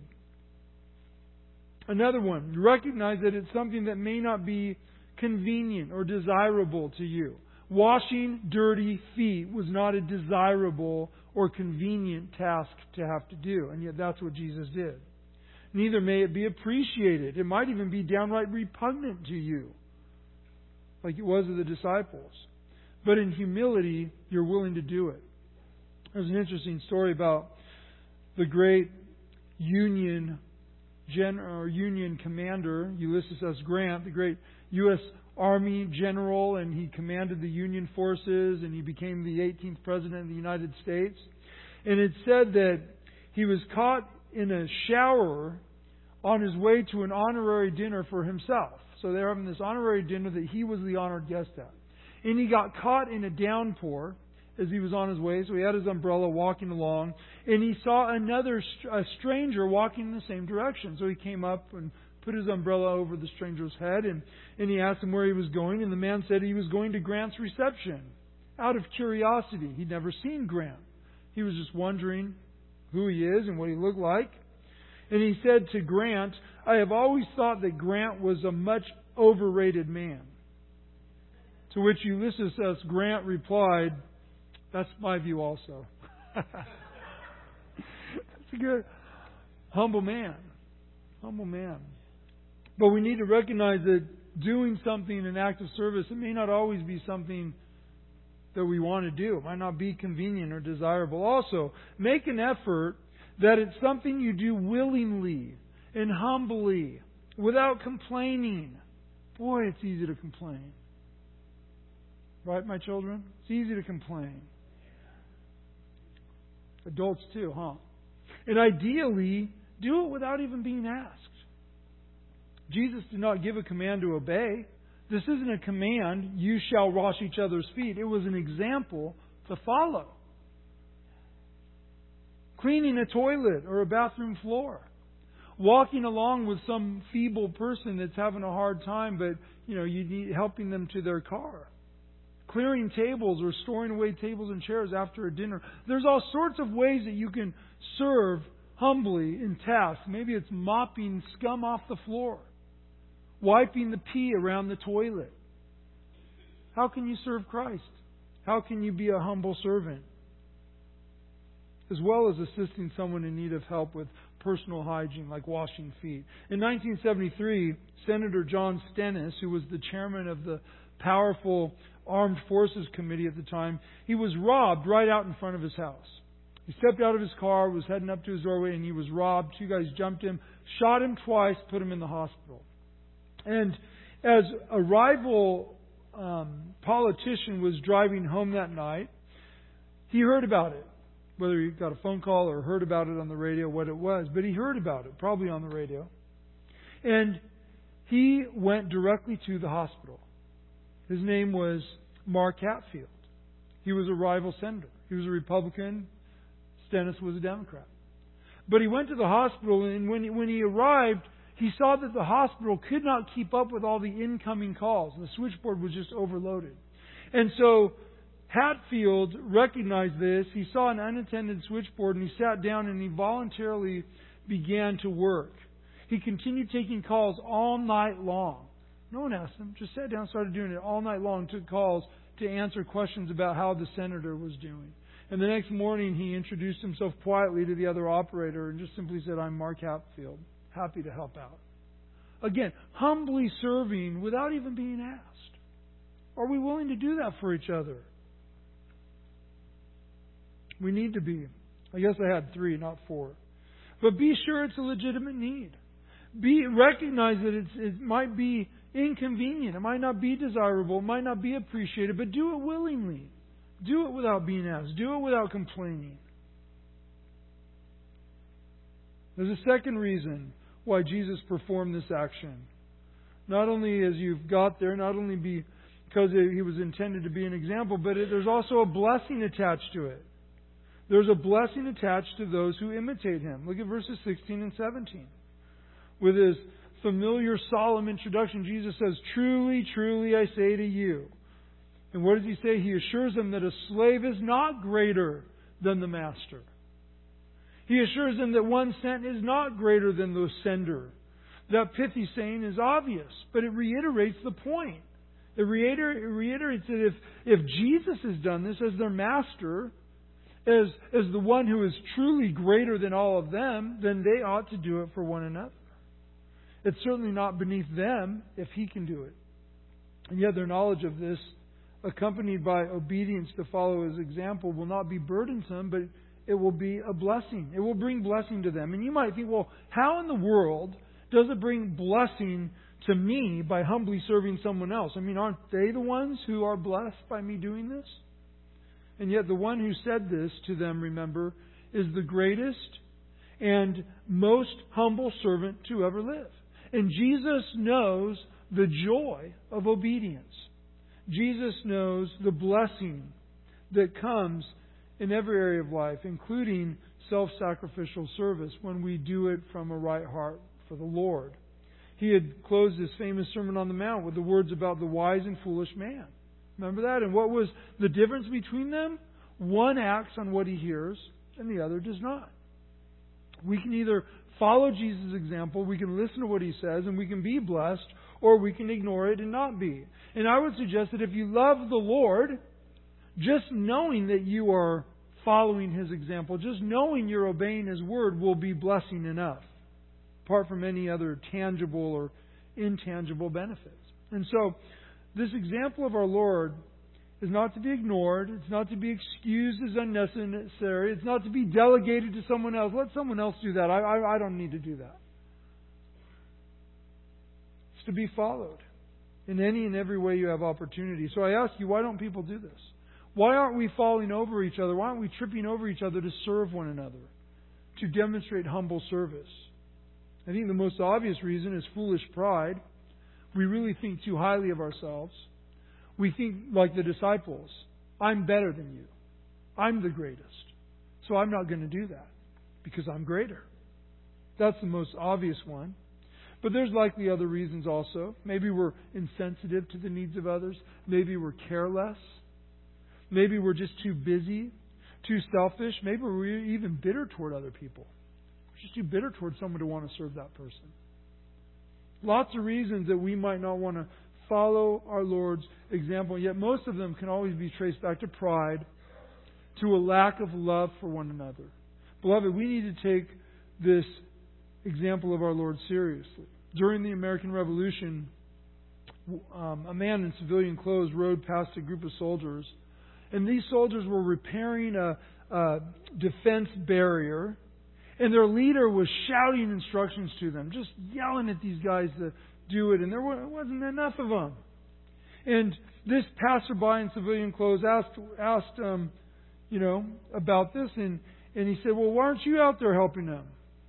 Another one, recognize that it's something that may not be convenient or desirable to you. Washing dirty feet was not a desirable or convenient task to have to do, and yet that's what Jesus did. Neither may it be appreciated. It might even be downright repugnant to you, like it was of the disciples. But in humility, you're willing to do it. There's an interesting story about the great Union Gen- or Union commander, Ulysses S. Grant, the great U S Army general, and he commanded the Union forces, and he became the eighteenth President of the United States. And it said that he was caught in a shower on his way to an honorary dinner for himself. So they're having this honorary dinner that he was the honored guest at. And he got caught in a downpour as he was on his way. So he had his umbrella walking along. And he saw another a stranger walking in the same direction. So he came up and put his umbrella over the stranger's head. And, and he asked him where he was going. And the man said he was going to Grant's reception. Out of curiosity. He'd never seen Grant. He was just wondering who he is and what he looked like. And he said to Grant, I have always thought that Grant was a much overrated man. To which Ulysses S. Grant replied, that's my view also. That's a good, humble man. Humble man. But we need to recognize that doing something, an act of service, it may not always be something that we want to do. It might not be convenient or desirable. Also, make an effort that it's something you do willingly and humbly, without complaining. Boy, it's easy to complain. Right, my children? It's easy to complain. Adults too, huh? And ideally, do it without even being asked. Jesus did not give a command to obey. This isn't a command, you shall wash each other's feet. It was an example to follow. Cleaning a toilet or a bathroom floor. Walking along with some feeble person that's having a hard time, but you know, you need helping them to their car. Clearing tables or storing away tables and chairs after a dinner. There's all sorts of ways that you can serve humbly in tasks. Maybe it's mopping scum off the floor. Wiping the pee around the toilet. How can you serve Christ? How can you be a humble servant? As well as assisting someone in need of help with personal hygiene, like washing feet. In nineteen seventy-three, Senator John Stennis, who was the chairman of the powerful Armed Forces Committee at the time, he was robbed right out in front of his house. He stepped out of his car, was heading up to his doorway, and he was robbed. Two guys jumped him, shot him twice, put him in the hospital. And as a rival um, politician was driving home that night, he heard about it. Whether he got a phone call or heard about it on the radio, what it was. But he heard about it, probably on the radio. And he went directly to the hospital. His name was Mark Hatfield. He was a rival senator. He was a Republican. Stennis was a Democrat. But he went to the hospital, and when he, when he arrived, he saw that the hospital could not keep up with all the incoming calls. The switchboard was just overloaded. And so Hatfield recognized this. He saw an unattended switchboard, and he sat down and he voluntarily began to work. He continued taking calls all night long. No one asked him. Just sat down and started doing it all night long. Took calls to answer questions about how the senator was doing. And the next morning he introduced himself quietly to the other operator and just simply said, "I'm Mark Hatfield. Happy to help out." Again, humbly serving without even being asked. Are we willing to do that for each other? We need to be. I guess I had three, not four. But be sure it's a legitimate need. Be recognize that it's, it might be inconvenient. It might not be desirable. It might not be appreciated. But do it willingly. Do it without being asked. Do it without complaining. There's a second reason why Jesus performed this action. Not only as you've got there, not only because He was intended to be an example, but it, there's also a blessing attached to it. There's a blessing attached to those who imitate Him. Look at verses sixteen and seventeen. With His familiar, solemn introduction, Jesus says, "Truly, truly, I say to you." And what does He say? He assures them that a slave is not greater than the master. He assures them that one sent is not greater than the sender. That pithy saying is obvious, but it reiterates the point. It reiterates that if, if Jesus has done this as their master, as, as the one who is truly greater than all of them, then they ought to do it for one another. It's certainly not beneath them if He can do it. And yet their knowledge of this, accompanied by obedience to follow His example, will not be burdensome, but it will be a blessing. It will bring blessing to them. And you might think, well, how in the world does it bring blessing to me by humbly serving someone else? I mean, aren't they the ones who are blessed by me doing this? And yet the one who said this to them, remember, is the greatest and most humble servant to ever live. And Jesus knows the joy of obedience. Jesus knows the blessing that comes in every area of life, including self-sacrificial service when we do it from a right heart for the Lord. He had closed his famous Sermon on the Mount with the words about the wise and foolish man. Remember that? And what was the difference between them? One acts on what he hears and the other does not. We can either follow Jesus' example, we can listen to what He says, and we can be blessed, or we can ignore it and not be. And I would suggest that if you love the Lord, just knowing that you are following His example, just knowing you're obeying His word will be blessing enough, apart from any other tangible or intangible benefits. And so, this example of our Lord is not to be ignored. It's not to be excused as unnecessary. It's not to be delegated to someone else. Let someone else do that. I, I, I don't need to do that. It's to be followed in any and every way you have opportunity. So I ask you, why don't people do this? Why aren't we falling over each other? Why aren't we tripping over each other to serve one another, to demonstrate humble service? I think the most obvious reason is foolish pride. We really think too highly of ourselves. We think like the disciples, I'm better than you. I'm the greatest. So I'm not going to do that because I'm greater. That's the most obvious one. But there's likely other reasons also. Maybe we're insensitive to the needs of others. Maybe we're careless. Maybe we're just too busy, too selfish. Maybe we're even bitter toward other people. We're just too bitter toward someone to want to serve that person. Lots of reasons that we might not want to follow our Lord's example, yet most of them can always be traced back to pride, to a lack of love for one another. Beloved, we need to take this example of our Lord seriously. During the American Revolution, um, a man in civilian clothes rode past a group of soldiers, and these soldiers were repairing a, a defense barrier, and their leader was shouting instructions to them, just yelling at these guys to do it, and there wasn't enough of them. And this passerby in civilian clothes asked, asked um, you know, about this, and, and he said, well, why aren't you out there helping them?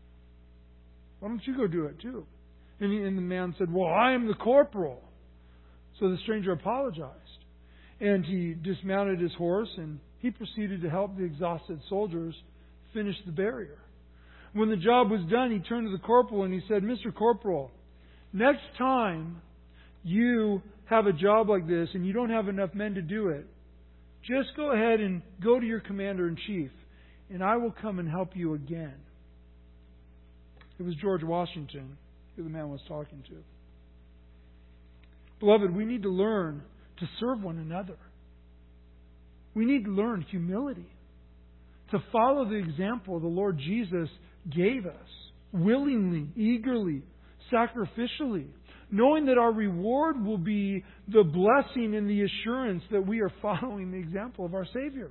Why don't you go do it too? And, he, and the man said, well, I am the corporal. So the stranger apologized. And he dismounted his horse, and he proceeded to help the exhausted soldiers finish the barrier. When the job was done, he turned to the corporal and he said, Mister Corporal, next time you have a job like this and you don't have enough men to do it, just go ahead and go to your commander-in-chief, and I will come and help you again. It was George Washington who the man was talking to. Beloved, we need to learn to serve one another. We need to learn humility, to follow the example the Lord Jesus gave us, willingly, eagerly, sacrificially, knowing that our reward will be the blessing and the assurance that we are following the example of our Savior.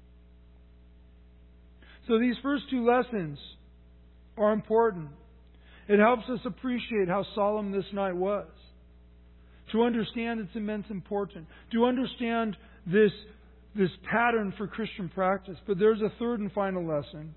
So these first two lessons are important. It helps us appreciate how solemn this night was, to understand its immense importance, to understand this, this pattern for Christian practice. But there's a third and final lesson.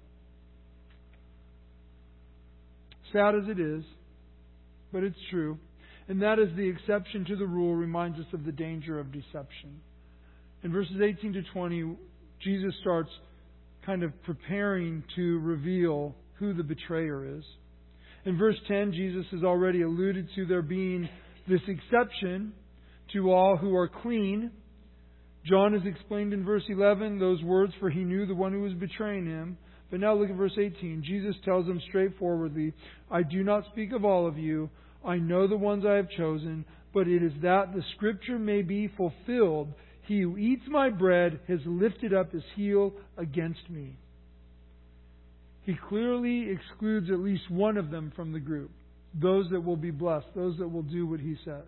Sad as it is, but it's true. And that is the exception to the rule reminds us of the danger of deception. In verses eighteen to twenty, Jesus starts kind of preparing to reveal who the betrayer is. In verse ten, Jesus has already alluded to there being this exception to all who are clean. John has explained in verse eleven those words, for he knew the one who was betraying him. But now look at verse eighteen. Jesus tells them straightforwardly, I do not speak of all of you. I know the ones I have chosen, but it is that the Scripture may be fulfilled. He who eats my bread has lifted up his heel against me. He clearly excludes at least one of them from the group. Those that will be blessed. Those that will do what he says.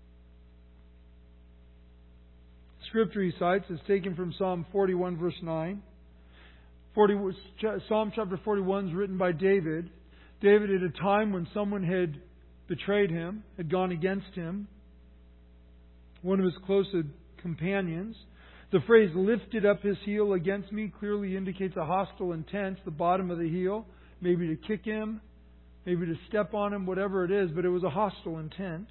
Scripture he cites is taken from Psalm forty-one verse nine. forty, Psalm chapter forty-one is written by David. David at a time when someone had betrayed him, had gone against him, one of his closest companions. The phrase lifted up his heel against me clearly indicates a hostile intent, the bottom of the heel, maybe to kick him, maybe to step on him, whatever it is, but it was a hostile intent.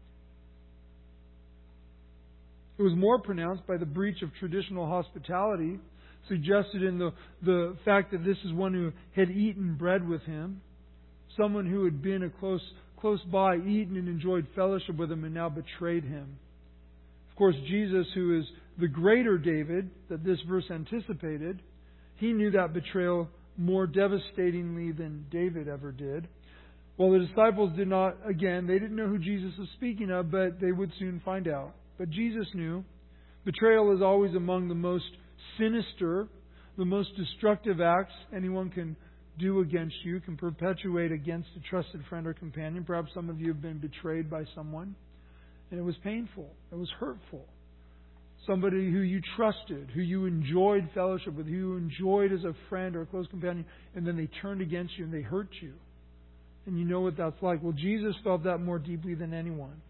It was more pronounced by the breach of traditional hospitality, suggested in the, the fact that this is one who had eaten bread with him, someone who had been a close close by, eaten and enjoyed fellowship with him, and now betrayed him. Of course, Jesus, who is the greater David that this verse anticipated, he knew that betrayal more devastatingly than David ever did. Well, the disciples did not, again, they didn't know who Jesus was speaking of, but they would soon find out. But Jesus knew. Betrayal is always among the most sinister, the most destructive acts anyone can do against you, can perpetuate against a trusted friend or companion. Perhaps some of you have been betrayed by someone, and it was painful. It was hurtful. somebody who you trusted, who you enjoyed fellowship with, who you enjoyed as a friend or a close companion, and then they turned against you and they hurt you. And you know what that's like. Well, Jesus felt that more deeply than anyone.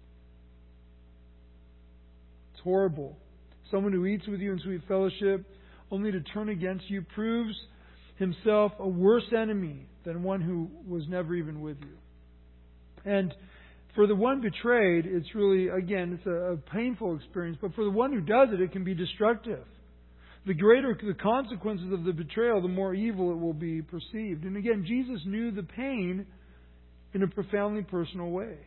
It's horrible. Someone who eats with you in sweet fellowship, only to turn against you, proves himself a worse enemy than one who was never even with you. And for the one betrayed, it's really, again, it's a, a painful experience. But for the one who does it, it can be destructive. The greater the consequences of the betrayal, the more evil it will be perceived. And again, Jesus knew the pain in a profoundly personal way.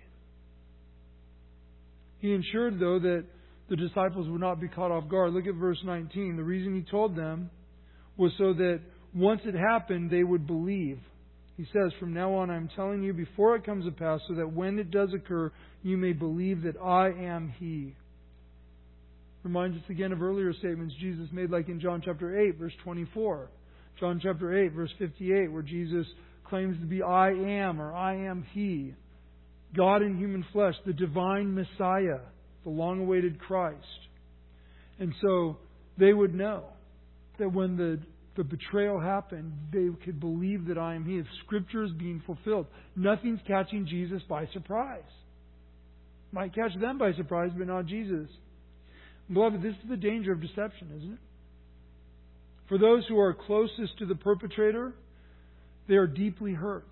He ensured, though, that the disciples would not be caught off guard. Look at verse nineteen. The reason He told them was so that once it happened, they would believe. He says, from now on, I'm telling you before it comes to pass, so that when it does occur, you may believe that I am He. Reminds us again of earlier statements Jesus made, like in John chapter eight, verse twenty-four. John chapter eight, verse fifty-eight, where Jesus claims to be I am, or I am He. God in human flesh, the divine Messiah, the long-awaited Christ. And so they would know that when the the betrayal happened, they could believe that I am He. If Scripture is being fulfilled, nothing's catching Jesus by surprise. Might catch them by surprise, but not Jesus. Beloved, this is the danger of deception, isn't it? For those who are closest to the perpetrator, they are deeply hurt.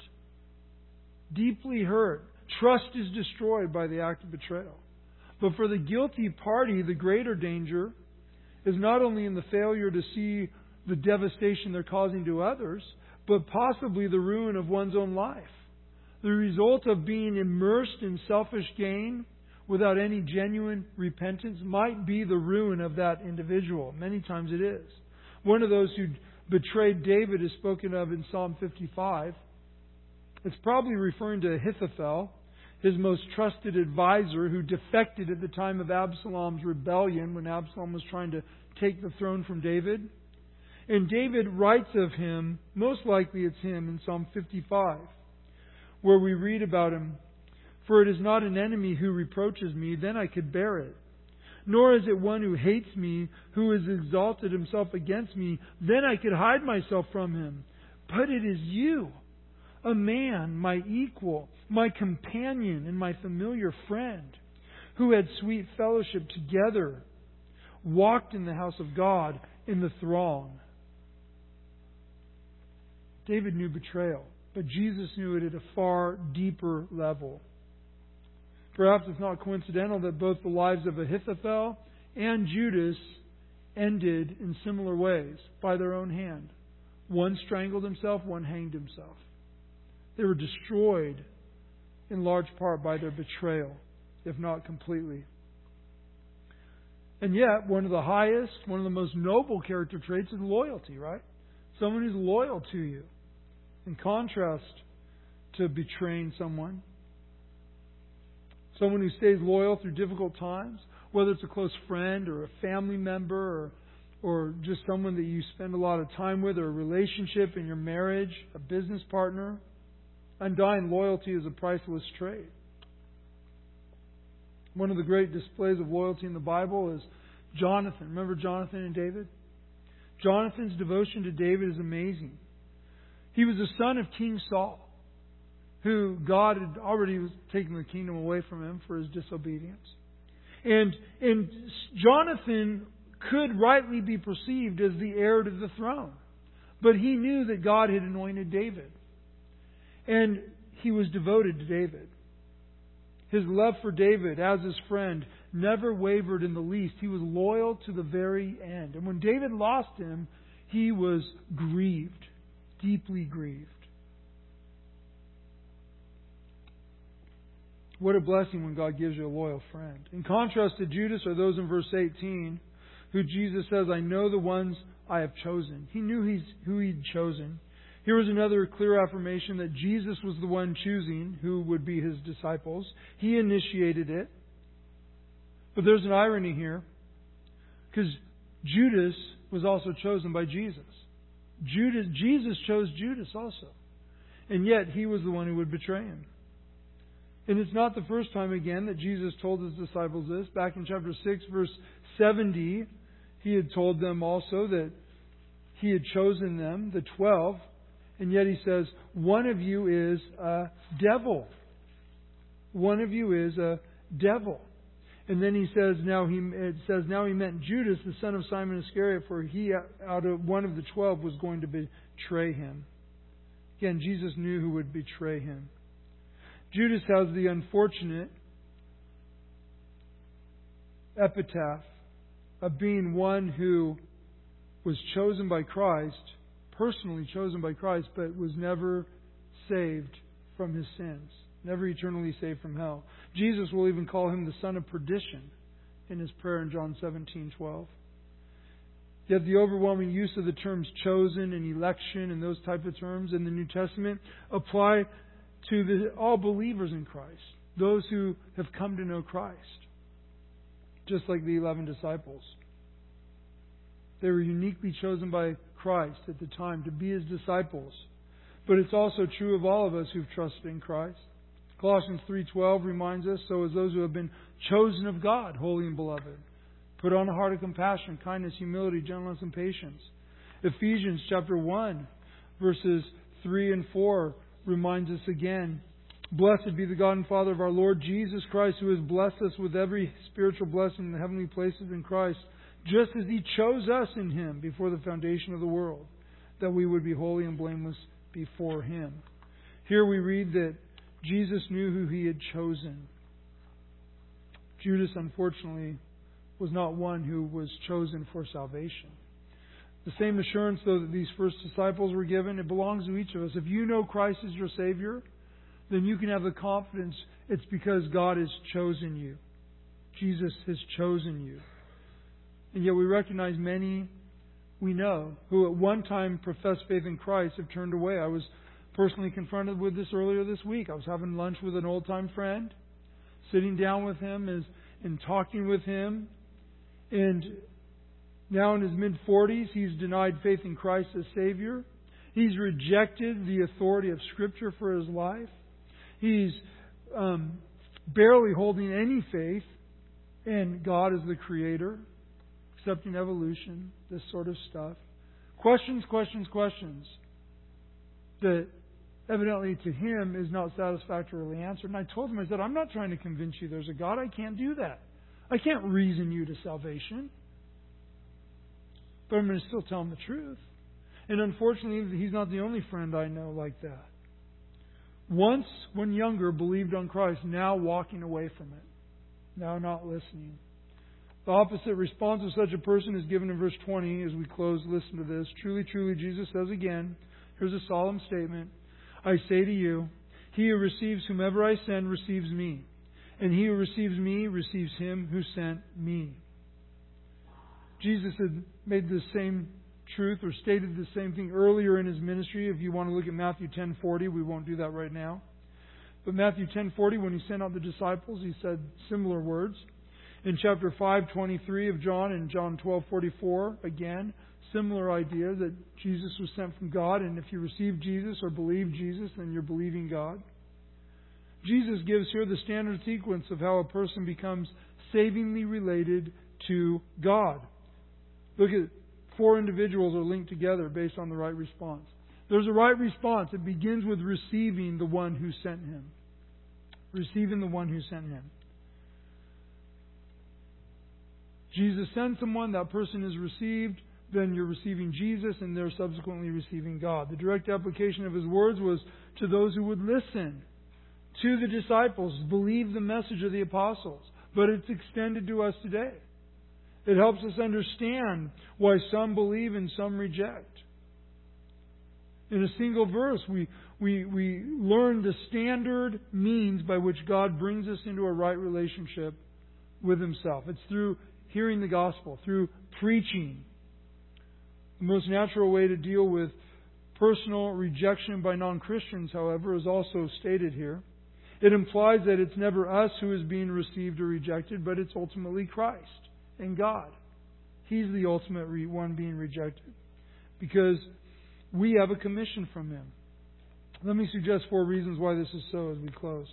Deeply hurt. Trust is destroyed by the act of betrayal. But for the guilty party, the greater danger is not only in the failure to see the devastation they're causing to others, but possibly the ruin of one's own life. The result of being immersed in selfish gain without any genuine repentance might be the ruin of that individual. Many times it is. One of those who betrayed David is spoken of in Psalm fifty-five. It's probably referring to Ahithophel, his most trusted advisor, who defected at the time of Absalom's rebellion when Absalom was trying to take the throne from David. And David writes of him, most likely it's him, in Psalm fifty-five, where we read about him, for it is not an enemy who reproaches me, then I could bear it. Nor is it one who hates me, who has exalted himself against me, then I could hide myself from him. But it is you, a man, my equal, my companion, and my familiar friend, who had sweet fellowship together, walked in the house of God in the throng. David knew betrayal, but Jesus knew it at a far deeper level. Perhaps it's not coincidental that both the lives of Ahithophel and Judas ended in similar ways, by their own hand. One strangled himself, one hanged himself. They were destroyed in large part by their betrayal, if not completely. And yet, one of the highest, one of the most noble character traits is loyalty, right? Someone who's loyal to you. In contrast to betraying someone. Someone who stays loyal through difficult times, whether it's a close friend or a family member or, or just someone that you spend a lot of time with, or a relationship in your marriage, a business partner. Undying loyalty is a priceless trait. One of the great displays of loyalty in the Bible is Jonathan. Remember Jonathan and David? Jonathan's devotion to David is amazing. He was the son of King Saul, who God had already taken the kingdom away from him for his disobedience. And, and Jonathan could rightly be perceived as the heir to the throne. But he knew that God had anointed David. And he was devoted to David. His love for David as his friend never wavered in the least. He was loyal to the very end. And when David lost him, he was grieved, deeply grieved. What a blessing when God gives you a loyal friend. In contrast to Judas are those in verse eighteen, who Jesus says, I know the ones I have chosen. He knew he's, who he'd chosen. Here was another clear affirmation that Jesus was the one choosing who would be his disciples. He initiated it. But there's an irony here, because Judas was also chosen by Jesus. Judas, Jesus chose Judas also. And yet he was the one who would betray him. And it's not the first time, again, that Jesus told His disciples this. Back in chapter six, verse seventy, He had told them also that He had chosen them, the twelve, and yet He says, one of you is a devil. One of you is a devil. And then He says, now He it says now He meant Judas, the son of Simon Iscariot, for he out of one of the twelve was going to betray Him. Again, Jesus knew who would betray Him. Judas has the unfortunate epitaph of being one who was chosen by Christ, personally chosen by Christ, but was never saved from his sins, never eternally saved from hell. Jesus will even call him the son of perdition in His prayer in John seventeen twelve. Yet the overwhelming use of the terms chosen and election and those type of terms in the New Testament apply to the, all believers in Christ, those who have come to know Christ, just like the eleven disciples. They were uniquely chosen by Christ at the time to be His disciples. But it's also true of all of us who've trusted in Christ. Colossians three twelve reminds us, so as those who have been chosen of God, holy and beloved, put on a heart of compassion, kindness, humility, gentleness, and patience. Ephesians chapter one, verses three and four reminds us again, blessed be the God and Father of our Lord Jesus Christ, who has blessed us with every spiritual blessing in the heavenly places in Christ, just as He chose us in Him before the foundation of the world, that we would be holy and blameless before Him. Here we read that Jesus knew who He had chosen. Judas, unfortunately, was not one who was chosen for salvation. The same assurance, though, that these first disciples were given, it belongs to each of us. If you know Christ as your Savior, then you can have the confidence it's because God has chosen you. Jesus has chosen you. And yet we recognize many we know who at one time professed faith in Christ have turned away. I was personally confronted with this earlier this week. I was having lunch with an old-time friend, sitting down with him as, and talking with him. And now in his mid-forties, he's denied faith in Christ as Savior. He's rejected the authority of Scripture for his life. He's um, barely holding any faith in God as the Creator, accepting evolution, this sort of stuff. Questions, questions, questions that evidently to him is not satisfactorily answered. And I told him, I said, I'm not trying to convince you there's a God. I can't do that. I can't reason you to salvation. But I'm going to still tell him the truth. And unfortunately, he's not the only friend I know like that. Once, when younger, believed on Christ, now walking away from it. Now not listening. The opposite response of such a person is given in verse twenty as we close. Listen to this. Truly, truly, Jesus says again, here's a solemn statement. I say to you, he who receives whomever I send receives me. And he who receives me receives him who sent me. Jesus had made the same truth or stated the same thing earlier in his ministry. If you want to look at Matthew ten forty, we won't do that right now. But Matthew ten forty, when he sent out the disciples, he said similar words. In chapter five twenty-three of John and John twelve forty-four, again, similar idea that Jesus was sent from God, and if you receive Jesus or believe Jesus, then you're believing God. Jesus gives here the standard sequence of how a person becomes savingly related to God. Look at four individuals are linked together based on the right response. There's a right response. It begins with receiving the one who sent him. Receiving the one who sent him. Jesus sends someone, that person is received, then you're receiving Jesus, and they're subsequently receiving God. The direct application of his words was to those who would listen, to the disciples, believe the message of the apostles. But it's extended to us today. It helps us understand why some believe and some reject. In a single verse, we, we, we learn the standard means by which God brings us into a right relationship with Himself. It's through hearing the gospel, through preaching. The most natural way to deal with personal rejection by non-Christians, however, is also stated here. It implies that it's never us who is being received or rejected, but it's ultimately Christ and God. He's the ultimate one being rejected because we have a commission from Him. Let me suggest four reasons why this is so as we close.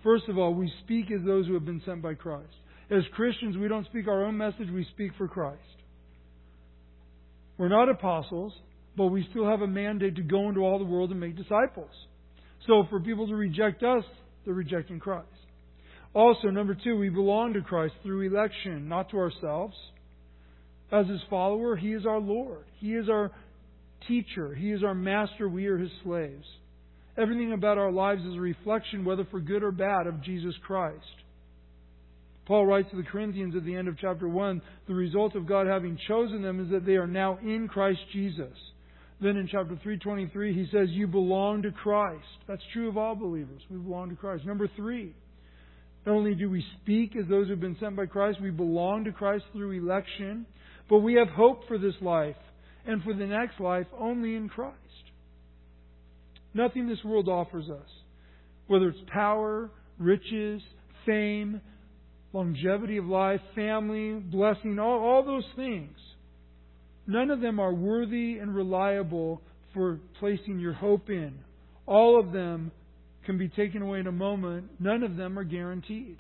first of all, we speak as those who have been sent by Christ. As Christians, we don't speak our own message, we speak for Christ. We're not apostles, but we still have a mandate to go into all the world and make disciples. So for people to reject us, they're rejecting Christ. Also, number two, we belong to Christ through election, not to ourselves. As His follower, He is our Lord. He is our teacher. He is our master. We are His slaves. Everything about our lives is a reflection, whether for good or bad, of Jesus Christ. Paul writes to the Corinthians at the end of chapter one, the result of God having chosen them is that they are now in Christ Jesus. Then in chapter three twenty-three, he says, you belong to Christ. That's true of all believers. We belong to Christ. Number three, not only do we speak as those who have been sent by Christ, we belong to Christ through election, but we have hope for this life and for the next life only in Christ. Nothing this world offers us, whether it's power, riches, fame, longevity of life, family, blessing, all, all those things, none of them are worthy and reliable for placing your hope in. All of them can be taken away in a moment. None of them are guaranteed.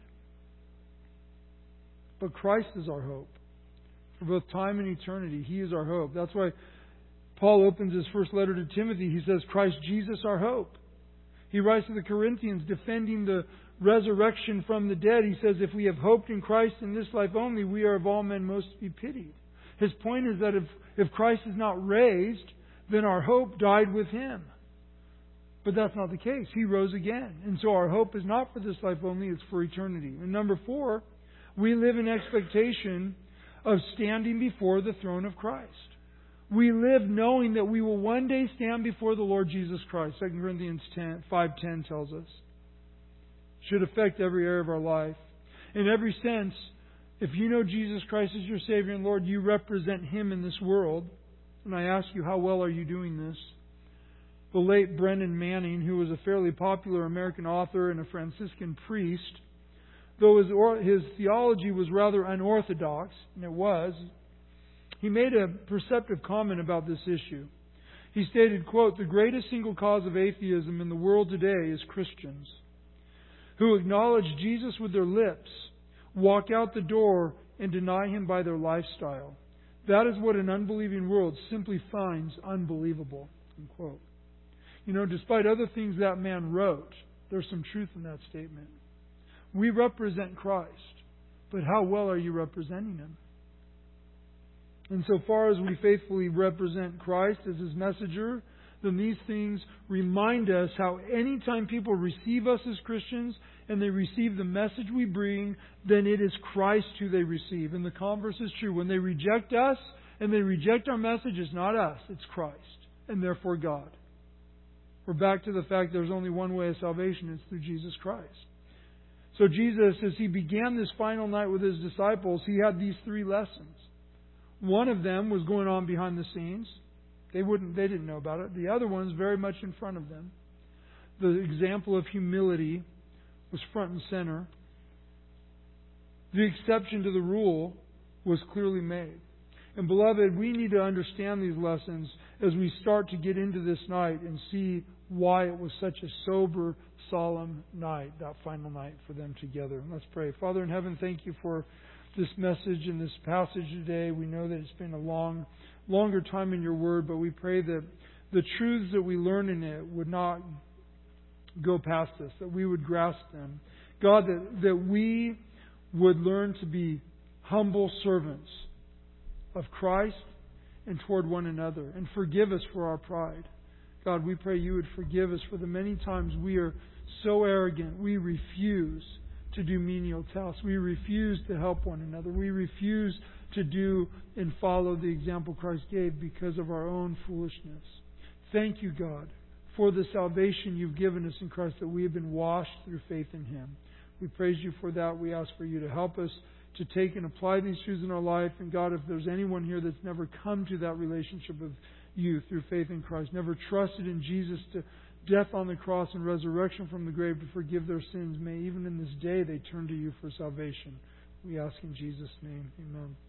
But Christ is our hope. For both time and eternity, He is our hope. That's why Paul opens his first letter to Timothy. He says, Christ Jesus our hope. He writes to the Corinthians defending the resurrection from the dead. He says, if we have hoped in Christ in this life only, we are of all men most to be pitied. His point is that if, if Christ is not raised, then our hope died with Him. But that's not the case. He rose again. And so our hope is not for this life only, it's for eternity. And number four, we live in expectation of standing before the throne of Christ. We live knowing that we will one day stand before the Lord Jesus Christ. Second Corinthians five ten tells us. Should affect every area of our life. In every sense, if you know Jesus Christ as your Savior and Lord, you represent Him in this world. And I ask you, how well are you doing this? The late Brennan Manning, who was a fairly popular American author and a Franciscan priest, though his, or, his theology was rather unorthodox, and it was, he made a perceptive comment about this issue. He stated, quote, the greatest single cause of atheism in the world today is Christians who acknowledge Jesus with their lips, walk out the door, and deny Him by their lifestyle. That is what an unbelieving world simply finds unbelievable. Unquote. You know, despite other things that man wrote, there's some truth in that statement. We represent Christ, but how well are you representing Him? And so far as we faithfully represent Christ as His messenger, then these things remind us how anytime people receive us as Christians and they receive the message we bring, then it is Christ who they receive. And the converse is true. When they reject us and they reject our message, it's not us, it's Christ, and therefore God. We're back to the fact there's only one way of salvation, it's through Jesus Christ. So Jesus, as He began this final night with His disciples, He had these three lessons. One of them was going on behind the scenes. They wouldn't, they didn't know about it. The other one's very much in front of them. The example of humility was front and center. The exception to the rule was clearly made. And beloved, we need to understand these lessons as we start to get into this night and see why it was such a sober, solemn night, that final night for them together. Let's pray. Father in heaven, thank You for this message and this passage today. We know that it's been a long, longer time in Your Word, but we pray that the truths that we learn in it would not go past us, that we would grasp them. God, that, that we would learn to be humble servants of Christ and toward one another, and forgive us for our pride. God, we pray You would forgive us for the many times we are so arrogant, we refuse to do menial tasks. We refuse to help one another. We refuse to do and follow the example Christ gave because of our own foolishness. Thank You, God, for the salvation You've given us in Christ, that we have been washed through faith in Him. We praise You for that. We ask for You to help us to take and apply these truths in our life. And God, if there's anyone here that's never come to that relationship with You through faith in Christ, never trusted in Jesus to death on the cross and resurrection from the grave to forgive their sins, may even in this day they turn to You for salvation. We ask in Jesus' name. Amen.